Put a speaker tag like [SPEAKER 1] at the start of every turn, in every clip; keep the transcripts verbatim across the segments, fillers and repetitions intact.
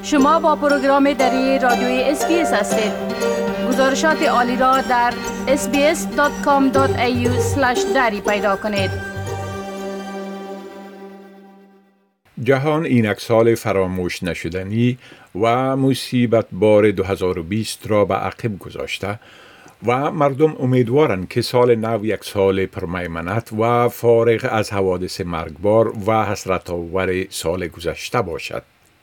[SPEAKER 1] شما با پروگرام دری رادیوی اس بی اس هستید. گزارشات عالی را در اس بی اس دات کام دات ای یو اسلش دری پیدا کنید.
[SPEAKER 2] جهان اینک سال فراموش نشدنی و مصیبت بار دو هزار و بیست را به عقب گذاشته و مردم امیدوارند که سال نو یک سال پرمیمنت و فارغ از حوادث مرگبار و حسرت آور سال گذشته باشد.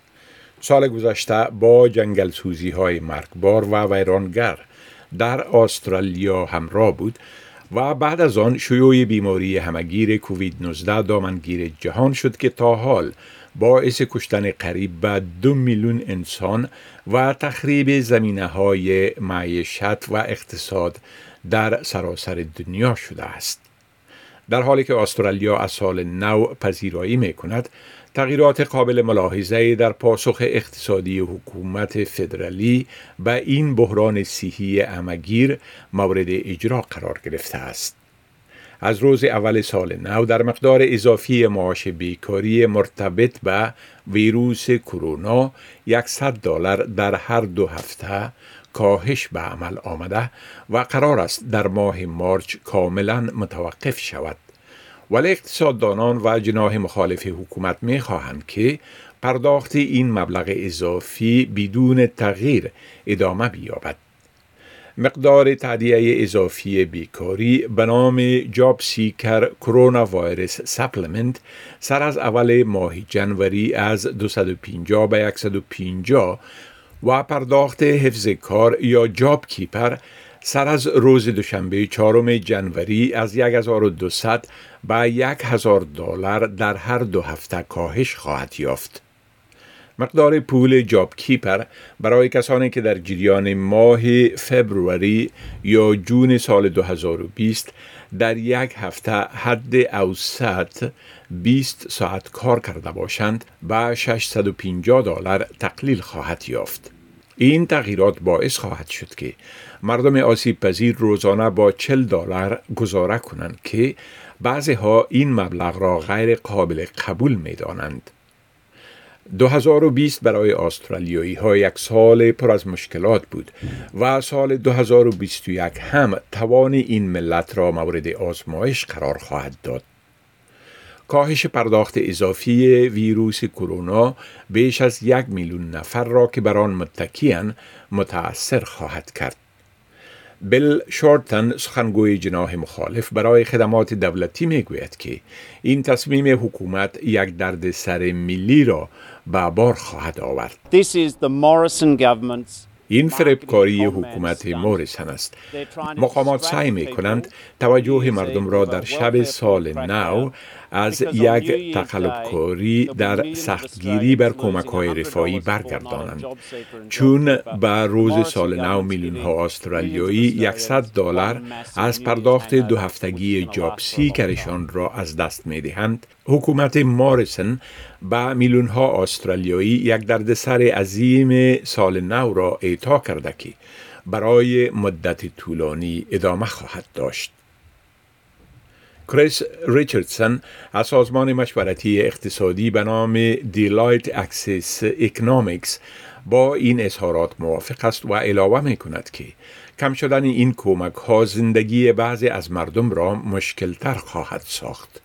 [SPEAKER 2] سال گذشته با جنگل سوزی های مرگبار و ویرانگر در استرالیا همراه بود و بعد از آن شیوع بیماری همگیر کووید نوزده دامنگیر جهان شد که تا حال باعث کشتن قریب به دو میلیون انسان و تخریب زمینه های معیشت و اقتصاد در سراسر دنیا شده است. در حالی که استرالیا از سال نو پذیرایی می کند، تغییرات قابل ملاحظه‌ای در پاسخ اقتصادی حکومت فدرالی به این بحران صحی همگیر مورد اجرا قرار گرفته است. از روز اول سال نو در مقدار اضافی معاش بیکاری مرتبط به ویروس کرونا صد دلار در هر دو هفته کاهش به عمل آمده و قرار است در ماه مارچ کاملا متوقف شود. ولی اقتصاددانان و جناح مخالف حکومت می خواهند که پرداخت این مبلغ اضافی بدون تغییر ادامه بیابد. مقدار تادیه اضافی بیکاری به نام جاب سیکر کرونا ویروس سپلمنت سر از اول ماه جنوری از دویست و پنجاه به صد و پنجاه و پرداخت حفظ کار یا جاب کیپر سر از روز دوشنبه چهارم جنوری از هزار و دویست به هزار دلار در هر دو هفته کاهش خواهد یافت. مقدار پول جاب کیپر برای کسانی که در جریان ماه فبروری یا جون سال دو هزار و بیست در یک هفته حد اوسط بیست ساعت کار کرده باشند به ششصد و پنجاه دلار تقلیل خواهد یافت. این تغییرات باعث خواهد شد که مردم آسیب پذیر روزانه با چهل دلار گزاره کنند که بعضی ها این مبلغ را غیر قابل قبول می دانند. دو هزار و بیست برای استرالیایی ها یک سال پر از مشکلات بود و سال دو هزار و بیست و یک هم توان این ملت را مورد آزمایش قرار خواهد داد. کاهش پرداخت اضافی ویروس کرونا بیش از یک میلیون نفر را که بر آن متکی‌اند متأثر خواهد کرد. بیل شورتن سخنگوی جناح مخالف برای خدمات دولتی میگوید که این تصمیم حکومت یک دردسر ملی را به بار خواهد آورد.
[SPEAKER 3] This is the Morrison government's
[SPEAKER 2] این فریبکاری حکومت موریسن است. مقامات سعی می کنند توجه مردم را در شب سال نو از یک تقلبکاری در سختگیری بر کمک‌های رفاهی برگردانند، چون به روز سال نو میلیون ها استرالیایی صد دلار از پرداخت دو هفتگی جاب سیکرشان را از دست می دهند. حکومت موریسن به میلیون ها استرالیایی یک دردسر عظیم سال نو را اعطا کرده که برای مدت طولانی ادامه خواهد داشت. کریس ریچاردسون از سازمان مشورتی اقتصادی به نام دیلایت اکسس اکنامیکس با این اظهارات موافق است و علاوه می کند که کم شدن این کمک ها زندگی بعضی از مردم را مشکل تر خواهد ساخت.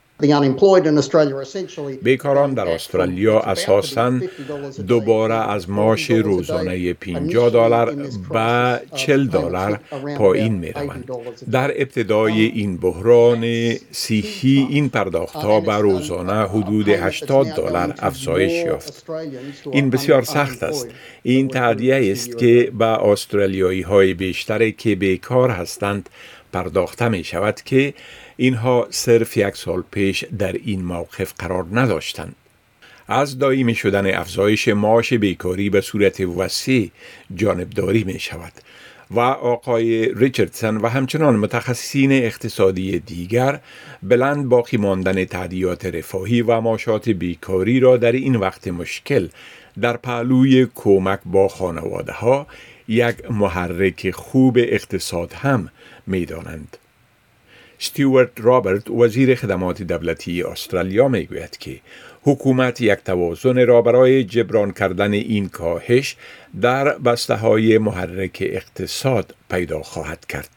[SPEAKER 2] بیکاران در استرالیا اساساً دوباره از معاش روزانه پنجاه دلار به چهل دلار پایین می روند. در ابتدای این بحران صحی این پرداخت‌ها به روزانه حدود هشتاد دلار افزایش یافت. این بسیار سخت است. این تادیه است که به استرالیایی های بیشتری که بیکار هستند پرداخته می شود که اینها صرف یک سال پیش در این موقف قرار نداشتند. از دائمی شدن افزایش معاش بیکاری به صورت وسیع جانبداری می شود و آقای ریچاردسون و همچنان متخصصین اقتصادی دیگر بلند باقی ماندن تادیات رفاهی و معاشات بیکاری را در این وقت مشکل در پهلوی کمک با خانواده ها یک محرک خوب اقتصاد هم می دانند. استیوارت رابرت وزیر خدمات دولتی استرالیا میگوید که حکومت یک توازن را برای جبران کردن این کاهش در بسته‌های محرک اقتصاد پیدا خواهد کرد.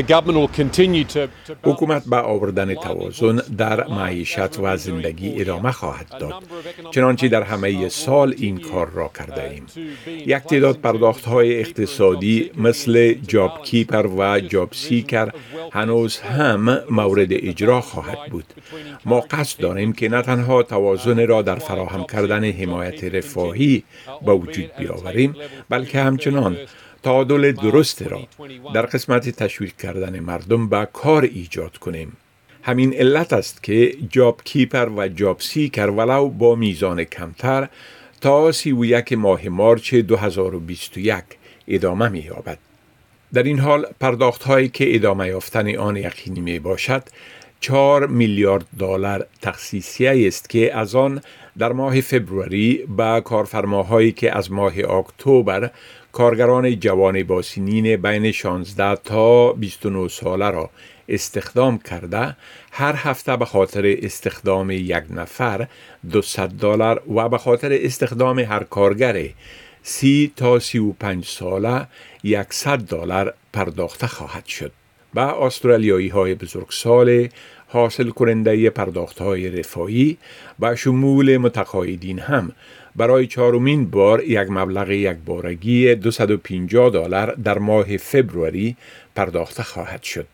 [SPEAKER 2] حکومت به آوردن توازن در معیشت و زندگی ادامه خواهد داد، چنانچه در همه سال این کار را کرده ایم. یک تعداد پرداخت‌های اقتصادی مثل جاب کیپر و جاب سیکر هنوز هم مورد اجرا خواهد بود. ما قصد داریم که نه تنها توازن را در فراهم کردن حمایت رفاهی به وجود بیاوریم، بلکه همچنان تعادل درست را در قسمت تشویق کردن مردم به کار ایجاد کنیم. همین علت است که جاب کیپر و جاب سیکر ولو با میزان کمتر تا سی و یک ماه مارچ دو هزار و بیست و یک ادامه می یابد. در این حال پرداخت هایی که ادامه یافتن آن یقینی می باشد چهار میلیارد دلار تخصیصیه است که از آن در ماه فبروری به کارفرماهایی که از ماه اکتبر کارگران جوان با سنین بین شانزده تا بیست و نه ساله را استخدام کرده، هر هفته به خاطر استخدام یک نفر دویست دلار و به خاطر استخدام هر کارگر سی تا سی و پنج ساله صد دلار پرداخته خواهد شد. به استرالیایی های بزرگسال حاصل کننده پرداخت های رفاهی و شمول متقاعدین هم برای چهارمین بار یک مبلغ یک بارگی دویست و پنجاه دلار در ماه فبروری پرداخته خواهد شد.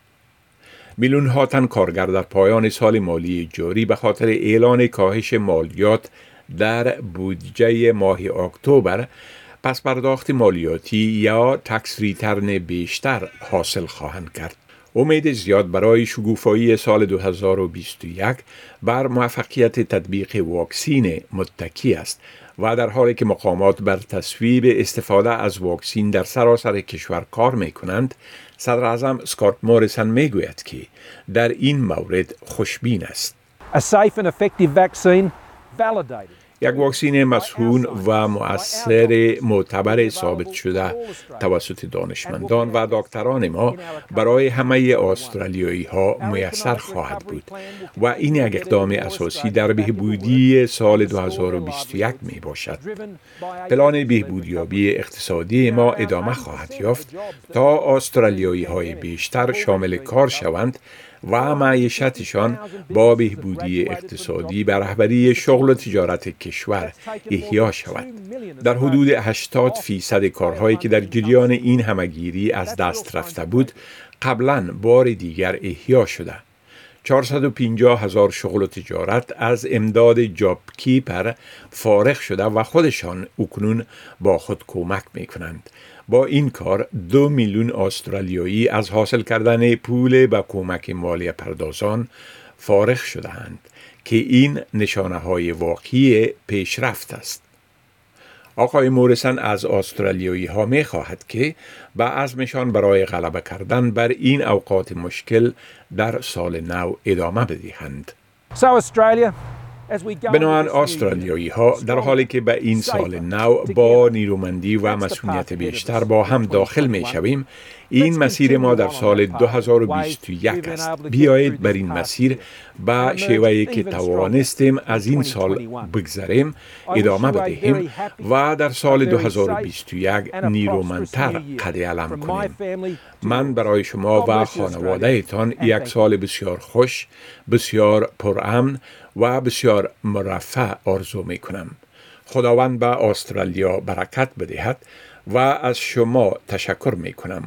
[SPEAKER 2] میلیون ها تن کارگر در پایان سال مالی جاری به خاطر اعلان کاهش مالیات در بودجه ماه اکتبر پس پرداخت مالیاتی یا تکس ریترن بیشتر حاصل خواهند کرد. امید زیاد برای شکوفایی سال دو هزار و بیست و یک بر موفقیت تطبیق واکسین متکی است و در حالی که مقامات بر تصویب استفاده از واکسین در سراسر کشور کار می کنند، صدر اعظم اسکات موریسن می گوید که در این مورد خوشبین است.
[SPEAKER 4] A safe and effective vaccine validated.
[SPEAKER 2] یک واکسین مسئول و مؤثر معتبر ثابت شده توسط دانشمندان و دکتران ما برای همه استرالیایی ها میسر خواهد بود و این یک اقدام اساسی در بهبودی سال دو هزار و بیست و یک می باشد. پلان بهبودیابی اقتصادی ما ادامه خواهد یافت تا استرالیایی های بیشتر شامل کار شوند و معیشتشان با بهبودی اقتصادی به رهبری شغل و تجارت کشور احیا شود. در حدود هشتاد فیصد کارهایی که در جریان این همگیری از دست رفته بود قبلاً بار دیگر احیا شده. چهارصد و پنجاه هزار شغل و تجارت از امداد جاب کیپر فارغ شده و خودشان اکنون با خود کمک می کنند. با این کار دو میلیون استرالیایی از حاصل کردن پول به کمک مالی پردازان فارغ شده‌اند که این نشانه های واقعی پیشرفت است. آقای موریسن از استرالیایی ها می خواهد که به عزمشان برای غلبه کردن بر این اوقات مشکل در سال نو ادامه بدهند.
[SPEAKER 4] So Australia,
[SPEAKER 2] بنابراین استرالیایی ها در حالی که به این سال نو با نیرومندی و مسئولیت بیشتر با هم داخل می شویم، این مسیر ما در سال دو هزار و بیست و یک است. بیایید بر این مسیر به شیوهی که توانستیم از این سال بگذریم ادامه بدهیم و در سال دو هزار و بیست و یک نیرومندتر قد علم کنیم. من برای شما و خانوادهتان یک سال بسیار خوش، بسیار پرامن و بسیار مرفه آرزو می کنم. خداوند به استرالیا برکت بدهد و از شما تشکر می کنم.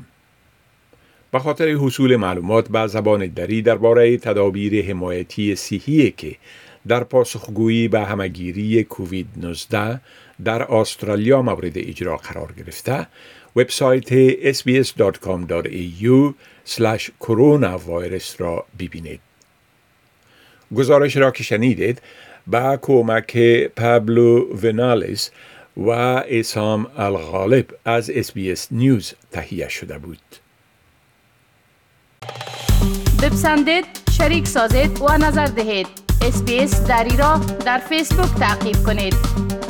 [SPEAKER 2] به خاطر حصول معلومات به زبان دری درباره تدابیر حمایتی صحی که در پاسخگویی به همگیری کووید نوزده در استرالیا مورد اجرا قرار گرفته، وبسایت اس بی اس دات کام دات ای یو اسلش کرونا ویروس را ببینید. گزارش را که شنیدید با کمک پابلو ونالز و اسام الغالب از اس بی اس نیوز تهیه شده بود.
[SPEAKER 1] بپسندید، شریک سازید و نظر دهید. اس بی اس دری را در فیسبوک تعقیب کنید.